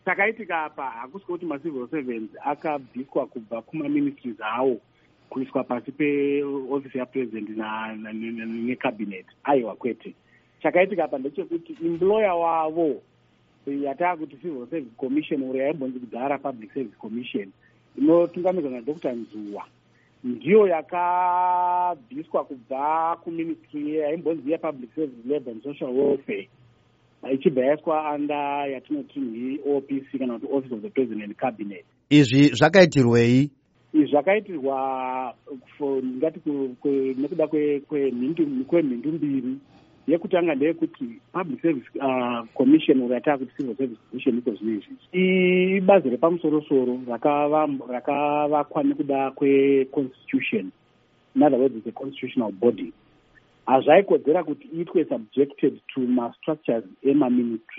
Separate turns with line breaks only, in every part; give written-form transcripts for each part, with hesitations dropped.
Takaitika apa hakusi kuti macivil servants akabviswa kubva kumaministries awo kuiswa pasi peofisi yapresident necabinet. Aiwa kwete. Chakaitika apa ndechekuti employer wavo yataa kuti civil service commission uri yaimbonzi kudhara public service commission inotungamidzwa naDr. Nzuwa ndiyo yakabviswa kubva kuministry yaimbonzi yepublic service labour and social welfare ichibva yaiswa anda yatinoti OPC kana kuti office of the president cabinet.
Izvi zvakaitirwei?
Izvi zvakaitirwa ngati nekuda kwemhindu mbiri. Yekutanga ndeyekuti public service commission uri yataa kuti civil service commission iko zvino izvi ibazi repamusoro-soro rakavakwa nekuda kweconstitution. In other words, it's a constitutional body. Hazvaikodzera kuti iitwe subjected to mastructures emaministry.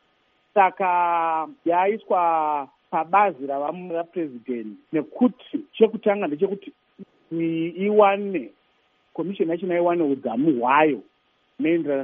Saka yaiswa pabazi rapresident nekuti chekutanga ndechekuti iwane commission yachona iwane udzamu hwayo maenderano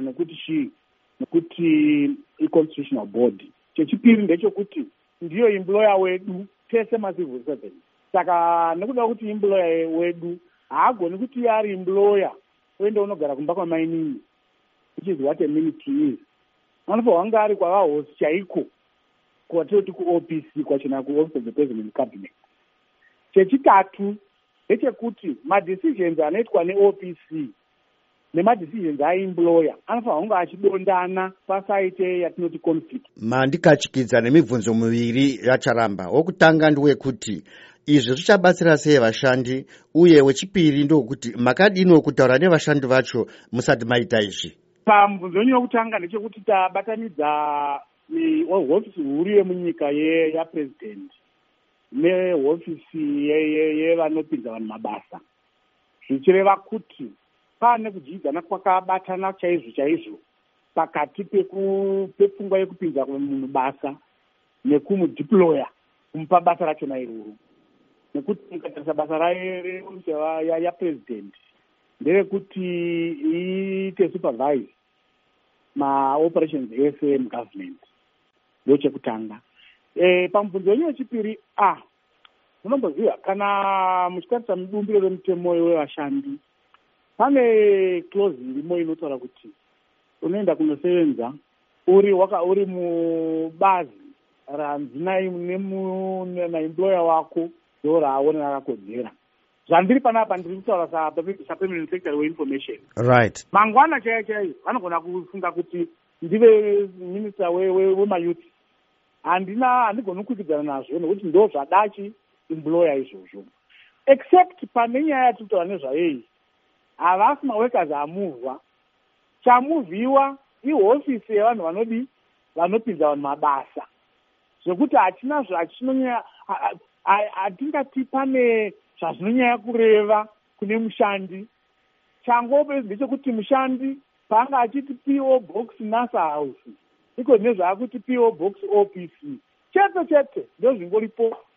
nekuti i-constitutional body. Chechipiri ndechekuti ndiyo employer wedu tese ma-civil servants. Saka nekuda kuti employer wedu haagoni kuti ari employer uende unogara kumba kwamainini, which is what a ministry is. Anofa wanga ari kwavahosi chaiko kwatoti ku-OPC kwachona ku-office of the president cabinet. Chechitatu ndechekuti madecisions anoitwa ne-OPC nemadecisions aemployer anofanira kunge achidondana pasaite yatinoti conflict.
Mandikachikidza nemibvunzo miviri yacharamba. Wokutanga ndewekuti izvi zvichabatsira sei vashandi, uye wechipiri ndokuti makadini kutaura nevashandi vacho musati maita izvi?
Pamubvunzo wenyu wokutanga ndechekuti tabatanidza hofisi huru yemunyika yapresident nehofisi yevanopinza vanhu mabasa, zvichireva kuti pane kudyidzana kwakabatana chaizvo pakati pepfungwa yekupinza munhu basa nekumudeploya kumupa basa rachona iroro. Nekuti mukatarisa basa yapresident nderekuti iite supervise maoperations ese mugovernment. Ndo chekutanga. Pamubvunzo wenyu wechipiri, munomboziva kana muchitarisa mudumbiro remutemo wevashandi pane clause irimo inotaura kuti unoenda kunosevenza uri mubazi ranzi naemployer wako ndo raaona rakakodzera. Zvandiri panapa ndiri kutaura sapermanent secretary weinformation.
Right.
Mangwana chaiyo vanogona kufunga kuti ndive minister wemayouth. Handigoni kukwikwidana nazvo nekuti ndo zvadachi employer izvozvo. Except pane nyaya yatirikutaura nezvayo havasi maworkers amuvhwa. Chamuvhiwa ihofisi yevanhu vanopinza vanhu mabasa, zvekuti hatingati pane zvazvinonyanya kureva kune mushandi. Changope ndechekuti mushandi paanga achiti PO box NASA house iko nezvaakuti PO box OPC chete ndo zvingoripo